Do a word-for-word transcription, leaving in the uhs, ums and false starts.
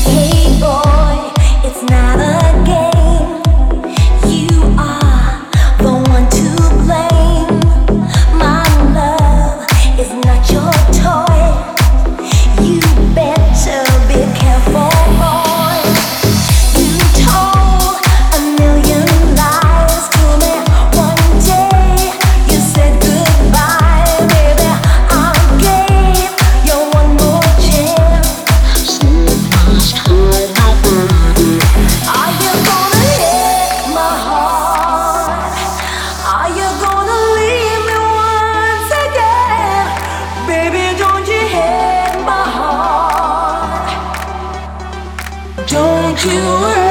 Hey boy, it's not a game. You are the one to blame. My love is not your toy. You better be careful, boy. You told a million lies to me. One day you said goodbye, baby. I gave you one more chance. Are you gonna hit my heart? Are you gonna leave me once again? Baby, don't you hit my heart? Don't you